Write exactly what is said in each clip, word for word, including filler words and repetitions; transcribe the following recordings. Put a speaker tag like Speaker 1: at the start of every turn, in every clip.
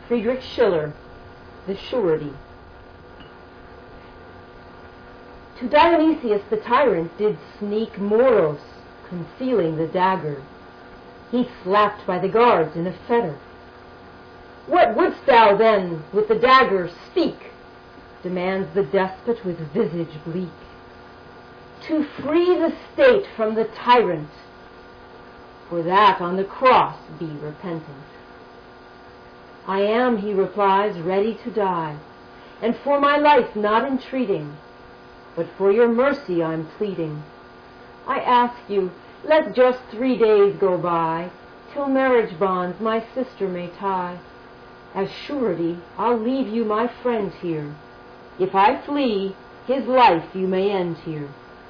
Speaker 1: Friedrich Schiller, The Surety. To Dionysius the tyrant did sneak Moros, concealing the dagger. He slapped by the guards in a fetter. "What wouldst thou then with the dagger? Speak," demands the despot with visage bleak. "To free the state from the tyrant, for that on the cross be repentant." "I am," he replies, "ready to die, and for my life not entreating, but for your mercy I'm pleading. I ask you, let just three days go by, till marriage bonds my sister may tie. As surety, I'll leave you my friend here. If I flee, his life you may end here."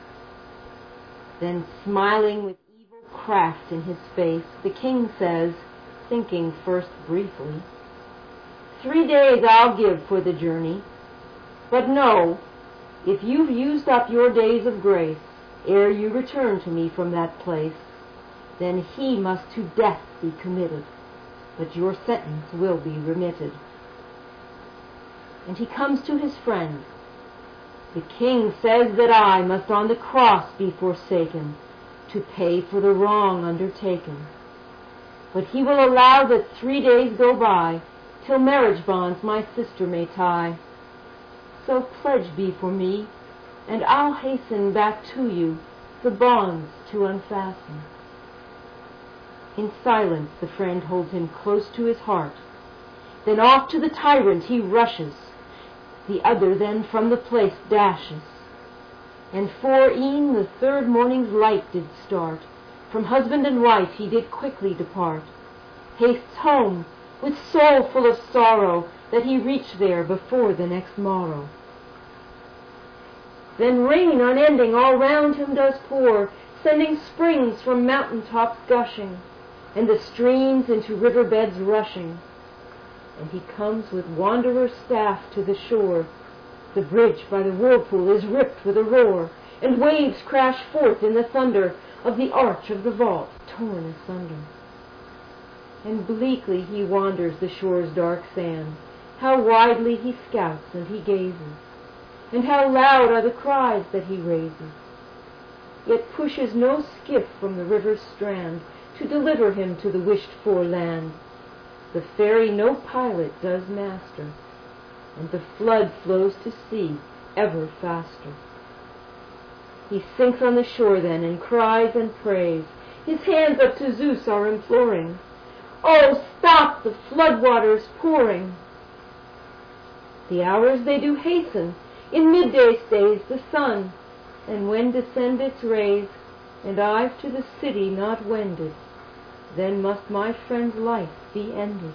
Speaker 1: Then, smiling with evil craft in his face, the king says, thinking first briefly, "Three days I'll give for the journey, but know, if you've used up your days of grace, ere you return to me from that place, then he must to death be committed, but your sentence will be remitted." And he comes to his friend. "The king says that I must on the cross be forsaken, to pay for the wrong undertaken. But he will allow that three days go by, till marriage bonds my sister may tie. So pledge be for me, and I'll hasten back to you, the bonds to unfasten." In silence the friend holds him close to his heart. Then off to the tyrant he rushes. The other then from the place dashes. And for e'en the third morning's light did start, from husband and wife he did quickly depart. Hastes home, with soul full of sorrow, that he reach there before the next morrow. Then rain unending all round him does pour, sending springs from mountain tops gushing, and the streams into river beds rushing. And he comes with wanderer's staff to the shore. The bridge by the whirlpool is ripped with a roar, and waves crash forth in the thunder of the arch of the vault torn asunder. And bleakly he wanders the shore's dark sand. How widely he scouts and he gazes, and how loud are the cries that he raises. Yet pushes no skiff from the river's strand to deliver him to the wished-for land. The ferry no pilot does master, and the flood flows to sea ever faster. He sinks on the shore then, and cries and prays. His hands up to Zeus are imploring, "Oh, stop the flood waters pouring!" The hours they do hasten, in midday stays the sun, and when descend its rays, and I've to the city not wended, then must my friend's life be ended.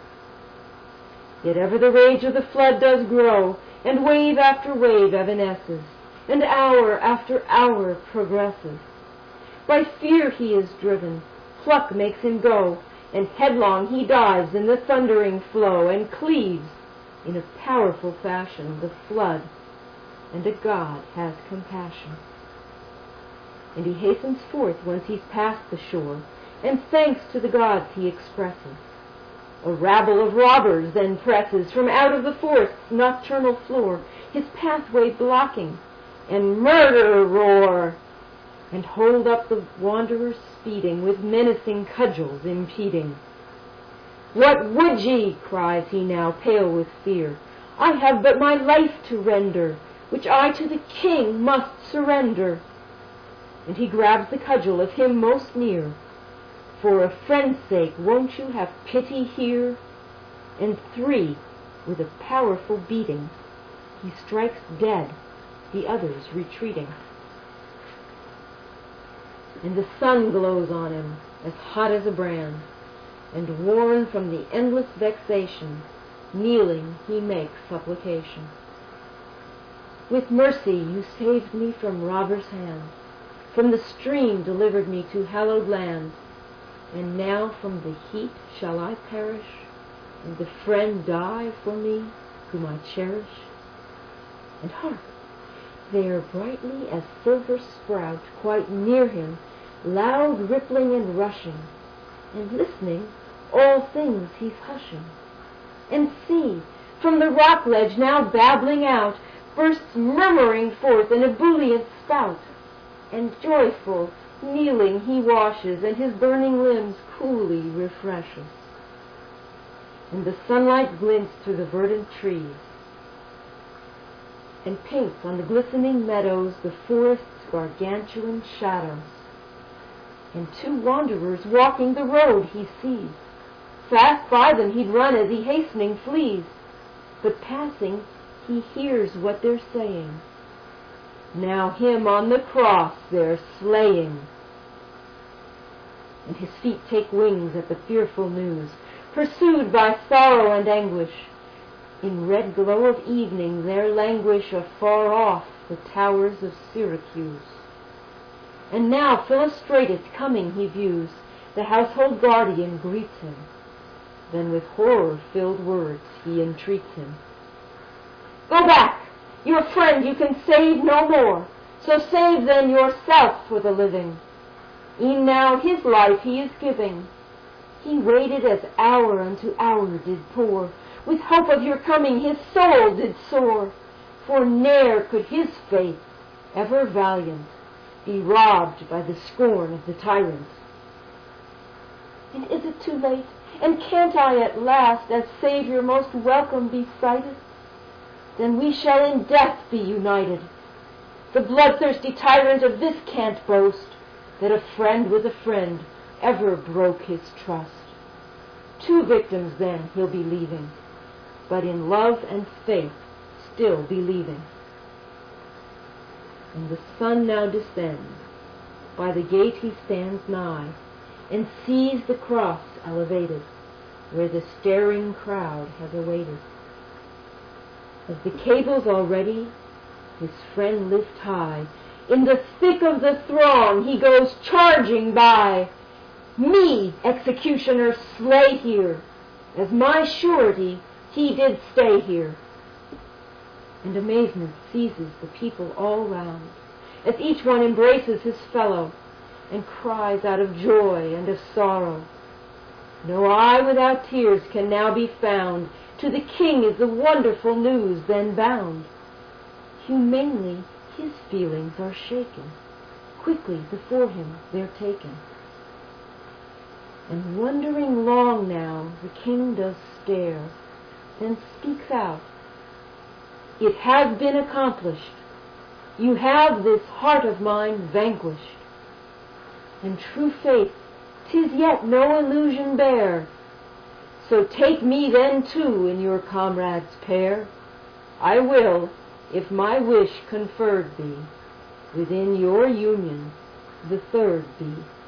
Speaker 1: Yet ever the rage of the flood does grow, and wave after wave evanesces, and hour after hour progresses. By fear he is driven, pluck makes him go, and headlong he dives in the thundering flow, and cleaves, in a powerful fashion, the flood, and a God has compassion. And he hastens forth once he's passed the shore, and thanks to the gods he expresses. A rabble of robbers then presses from out of the forest's nocturnal floor, his pathway blocking, and murder roar, and hold up the wanderer speeding, with menacing cudgels impeding. "What would ye?" cries he now, pale with fear. "I have but my life to render, which I to the king must surrender." And he grabs the cudgel of him most near. "For a friend's sake, won't you have pity here?" And three, with a powerful beating, he strikes dead, the others retreating. And the sun glows on him, as hot as a brand, and worn from the endless vexation, kneeling he makes supplication. "With mercy you saved me from robbers' hands, from the stream delivered me to hallowed land, and now from the heat shall I perish, and the friend die for me whom I cherish?" And hark! there brightly as silver sprout, quite near him, loud rippling and rushing, and listening, all things he's hushing. And see, from the rock ledge now babbling out, bursts murmuring forth an ebullient spout. And joyful, kneeling, he washes, and his burning limbs coolly refreshes. And the sunlight glints through the verdant trees, and paints on the glistening meadows the forest's gargantuan shadows. And two wanderers walking the road he sees. Fast by them he'd run as he hastening flees, but passing he hears what they're saying. Now him on the cross they're slaying. And his feet take wings at the fearful news, pursued by sorrow and anguish. In red glow of evening there languish afar off the towers of Syracuse. And now Philostratus coming he views, the household guardian greets him. Then with horror-filled words he entreats him. Go back! Your friend you can save no more, so save then yourself for the living. E'en now his life he is giving. He waited as hour unto hour did pour, with hope of your coming his soul did soar, for ne'er could his faith, ever valiant, be robbed by the scorn of the tyrant. And is it too late? And can't I at last, as Saviour most welcome, be cited? Then we shall in death be united. The bloodthirsty tyrant of this can't boast, that a friend with a friend ever broke his trust. Two victims then he'll be leaving, but in love and faith still believing. And the sun now descends. By the gate he stands nigh, and sees the cross elevated, where the staring crowd has awaited. As the cables already his friend lift high, in the thick of the throng he goes charging by. Me, executioner, slay here, as my surety he did stay here. And amazement seizes the people all round, as each one embraces his fellow, and cries out of joy and of sorrow. No eye without tears can now be found. To the king is the wonderful news then bound. Humanely his feelings are shaken. Quickly before him they're taken. And wondering long now the king does stare, then speaks out. It has been accomplished. You have this heart of mine vanquished. And true faith, 'tis yet no illusion bare. So take me then too in your comrade's pair. I will, if my wish conferred be, within your union the third be.